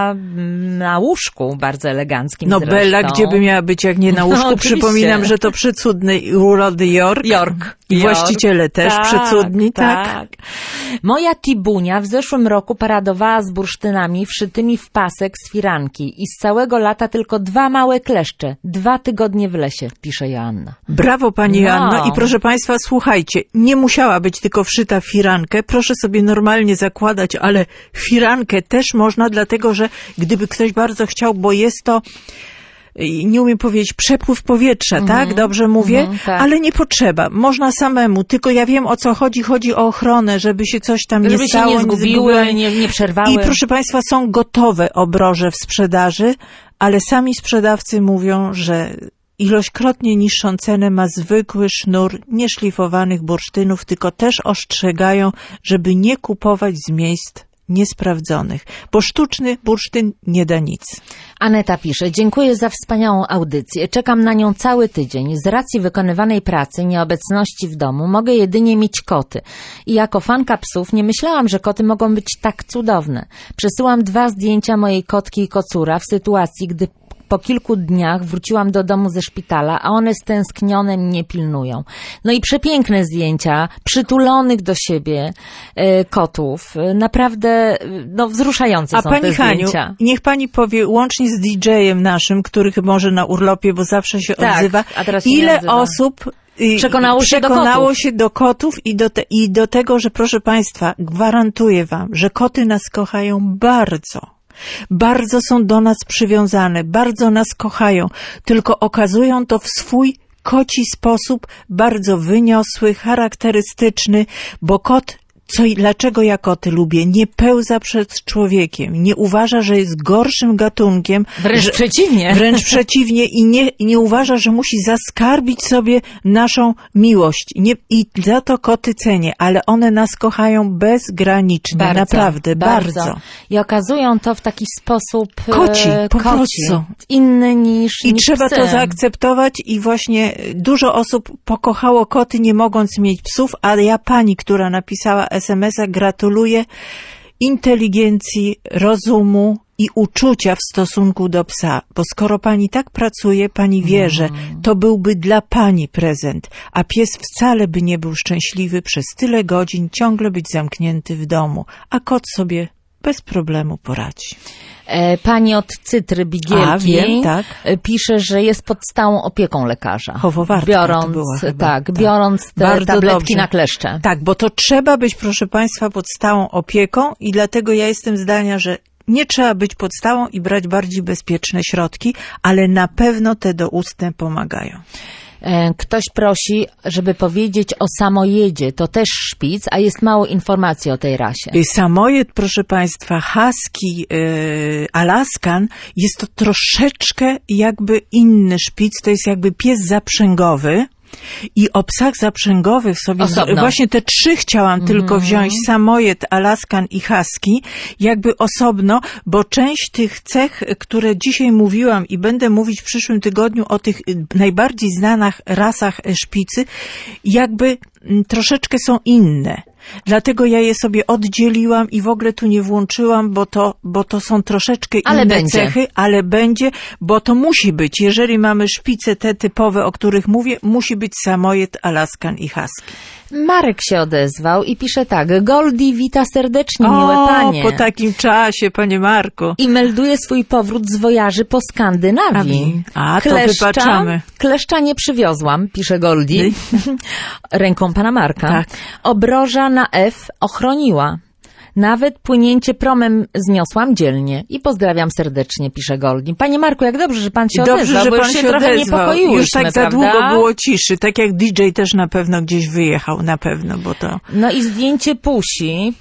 na łóżku, bardzo eleganckim zresztą. Bella, gdzie by miała być, jak nie na łóżku? Przypominam, że to przecudny urody York. I właściciele też przecudni, tak. Moja Tibunia w zeszłym roku paradowała z bursztynami wszytymi w pasek z firanki i z całego lata tylko 2 małe kleszcze. 2 tygodnie w lesie, pisze Joanna. Brawo Pani Joanno. I proszę Państwa, słuchajcie, nie musiała być tylko wszyta w firankę. Proszę sobie normalnie zakładać, ale firankę też można, dlatego że gdyby ktoś bardzo chciał, bo jest to, nie umiem powiedzieć, przepływ powietrza, tak? Dobrze mówię? Tak. Ale nie potrzeba. Można samemu. Tylko ja wiem, o co chodzi. Chodzi o ochronę, żeby się coś tam nie stało. Żeby się nie zgubiły, nie przerwały. I proszę Państwa, są gotowe obroże w sprzedaży, ale sami sprzedawcy mówią, że ilośkrotnie niższą cenę ma zwykły sznur nieszlifowanych bursztynów, tylko też ostrzegają, żeby nie kupować z miejsc niesprawdzonych, bo sztuczny bursztyn nie da nic. Aneta pisze, dziękuję za wspaniałą audycję. Czekam na nią cały tydzień. Z racji wykonywanej pracy, nieobecności w domu, mogę jedynie mieć koty. I jako fanka psów nie myślałam, że koty mogą być tak cudowne. Przesyłam 2 zdjęcia mojej kotki i kocura w sytuacji, gdy po kilku dniach wróciłam do domu ze szpitala, a one stęsknione mnie pilnują. No i przepiękne zdjęcia przytulonych do siebie kotów. Naprawdę wzruszające są te zdjęcia. Haniu, niech pani powie, łącznie z DJ-em naszym, który chyba może na urlopie, bo zawsze się odzywa, ile osób przekonało się do kotów i do tego, że proszę państwa, gwarantuję wam, że koty nas kochają bardzo. Bardzo są do nas przywiązane, bardzo nas kochają, tylko okazują to w swój koci sposób, bardzo wyniosły, charakterystyczny, bo kot, dlaczego ja koty lubię? Nie pełza przed człowiekiem, nie uważa, że jest gorszym gatunkiem. Wręcz przeciwnie. Wręcz przeciwnie i nie uważa, że musi zaskarbić sobie naszą miłość. I za to koty cenię, ale one nas kochają bezgranicznie, bardzo, naprawdę, bardzo. I okazują to w taki sposób koci, po prostu. Inny niż trzeba psy. To zaakceptować i właśnie dużo osób pokochało koty, nie mogąc mieć psów, ale ja pani, która napisała SMS-a, gratuluję inteligencji, rozumu i uczucia w stosunku do psa, bo skoro pani tak pracuje, pani wie, że to byłby dla pani prezent, a pies wcale by nie był szczęśliwy przez tyle godzin ciągle być zamknięty w domu, a kot sobie bez problemu poradzi. Pani od Cytry Bigielki wiem, tak. Pisze, że jest pod stałą opieką lekarza. Chowowarka biorąc, to była chyba, biorąc te bardzo tabletki dobrze. na kleszcze. Tak, bo to trzeba być, proszę państwa, pod stałą opieką i dlatego ja jestem zdania, że nie trzeba być pod stałą i brać bardziej bezpieczne środki, ale na pewno te doustne pomagają. Ktoś prosi, żeby powiedzieć o samojedzie. To też szpic, a jest mało informacji o tej rasie. Samojed, proszę państwa, husky, Alaskan, jest to troszeczkę jakby inny szpic. To jest jakby pies zaprzęgowy. I o psach zaprzęgowych sobie, właśnie te 3 chciałam tylko wziąć, samojed, Alaskan i husky, jakby osobno, bo część tych cech, które dzisiaj mówiłam i będę mówić w przyszłym tygodniu o tych najbardziej znanych rasach szpicy, jakby troszeczkę są inne. Dlatego ja je sobie oddzieliłam i w ogóle tu nie włączyłam, bo to są troszeczkę inne cechy, ale będzie, bo to musi być. Jeżeli mamy szpice te typowe, o których mówię, musi być samojed, Alaskan i husky. Marek się odezwał i pisze tak: Goldie wita serdecznie, miłe panie. Po takim czasie, panie Marku. I melduje swój powrót z wojaży po Skandynawii. To wybaczamy. Kleszcza nie przywiozłam, pisze Goldie, ręką pana Marka. Tak. Obroża na F ochroniła. Nawet płynięcie promem zniosłam dzielnie. I pozdrawiam serdecznie, pisze Goldie. Panie Marku, jak dobrze, że pan się odezwał, bo już się trochę niepokoiłyśmy, już tak prawda? za długo było ciszy. Tak jak DJ też na pewno gdzieś wyjechał, na pewno, bo to... No i zdjęcie Pusi.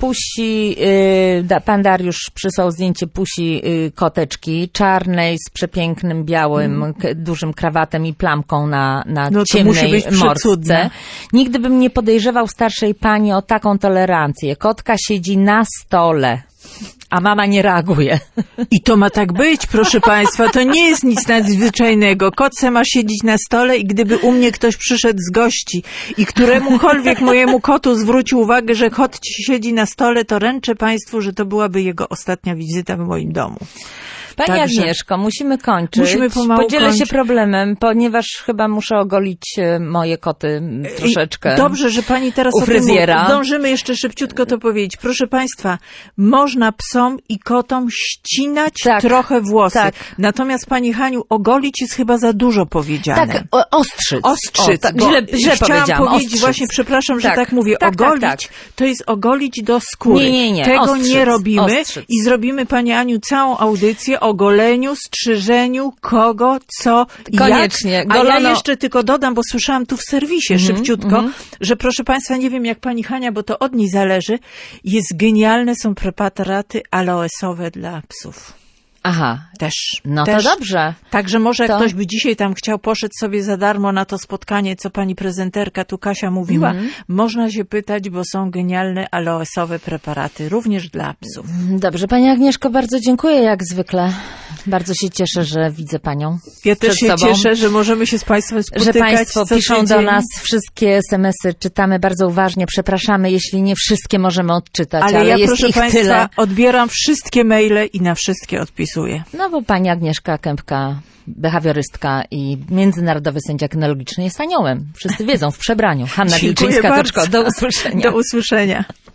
Pan Dariusz przysłał zdjęcie Pusi koteczki, czarnej z przepięknym białym, dużym krawatem i plamką na ciemnej mordce. Nigdy bym nie podejrzewał starszej pani o taką tolerancję. Kotka siedzi na stole, a mama nie reaguje. I to ma tak być, proszę państwa, to nie jest nic nadzwyczajnego. Kot se ma siedzieć na stole i gdyby u mnie ktoś przyszedł z gości i któremukolwiek mojemu kotu zwrócił uwagę, że kot siedzi na stole, to ręczę państwu, że to byłaby jego ostatnia wizyta w moim domu. Pani Agnieszko, musimy kończyć. Musimy pomału Podzielę się problemem, ponieważ chyba muszę ogolić moje koty troszeczkę. Dobrze, że pani teraz u fryzjera. Zdążymy jeszcze szybciutko to powiedzieć. Proszę państwa, można psom i kotom ścinać trochę włosy. Tak. Natomiast pani Haniu, ogolić jest chyba za dużo powiedziane. Tak, ostrzyc. Źle chciałam powiedziałam. powiedzieć, właśnie przepraszam, że tak mówię. Ogolić to jest ogolić do skóry. Nie. Tego nie robimy i zrobimy, pani Aniu, całą audycję o goleniu, strzyżeniu, kogo, co, koniecznie. Jak. A ja jeszcze tylko dodam, bo słyszałam tu w serwisie szybciutko, że proszę państwa, nie wiem jak pani Hania, bo to od niej zależy, genialne są preparaty aloesowe dla psów. Aha. Też. No to dobrze. Także może jak ktoś by dzisiaj tam poszedł sobie za darmo na to spotkanie, co pani prezenterka tu Kasia mówiła, można się pytać, bo są genialne aloesowe preparaty, również dla psów. Dobrze. Pani Agnieszko, bardzo dziękuję jak zwykle Bardzo się cieszę, że widzę Panią Ja też przed się sobą. cieszę, że możemy się z Państwem spotykać. Że Państwo co piszą tydzień. do nas wszystkie SMS-y, czytamy bardzo uważnie. Przepraszamy, jeśli nie wszystkie możemy odczytać, ale ja, jest proszę ich Państwa, tyle. odbieram wszystkie maile i na wszystkie odpisuję. No bo Pani Agnieszka Kępka, behawiorystka i międzynarodowy sędzia kynologiczny jest aniołem. Wszyscy wiedzą, w przebraniu. Hanna Dziękuję Wilczyńska-Toczko. bardzo. Do usłyszenia. Do usłyszenia.